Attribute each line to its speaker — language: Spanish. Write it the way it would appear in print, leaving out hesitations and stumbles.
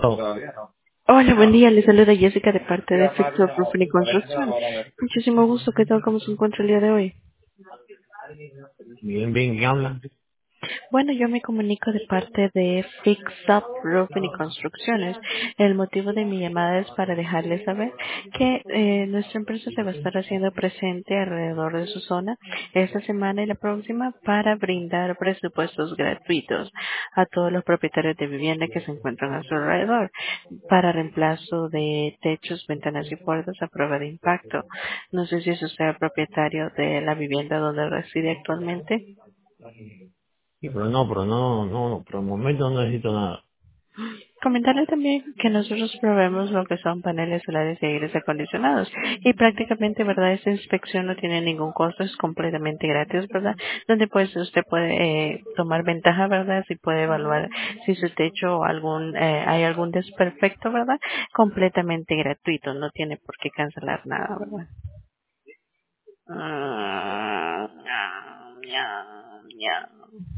Speaker 1: Oh,
Speaker 2: Hola, buen día. Le saluda Jessica de parte de Fixer Roofing y Construcción. Muchísimo gusto. ¿Qué tal? ¿Cómo se encuentra el día de hoy?
Speaker 1: bien, bien, ¿qué hablan?
Speaker 2: Bueno, yo me comunico de parte de Fix Up Roofing y Construcciones. El motivo de mi llamada es para dejarles saber que nuestra empresa se va a estar haciendo presente alrededor de su zona esta semana y la próxima para brindar presupuestos gratuitos a todos los propietarios de vivienda que se encuentran a su alrededor para reemplazo de techos, ventanas y puertas a prueba de impacto. No sé si es usted el propietario de la vivienda donde reside actualmente.
Speaker 1: Sí, por el momento no necesito nada.
Speaker 2: Comentarle también que nosotros proveemos lo que son paneles solares y aires acondicionados y prácticamente, ¿verdad? Esta inspección no tiene ningún costo, es completamente gratis, ¿verdad? Donde pues usted puede tomar ventaja, ¿verdad? Si puede evaluar si su techo o hay algún desperfecto, ¿verdad? Completamente gratuito, no tiene por qué cancelar nada, ¿verdad? Ah, ya, ya, ya.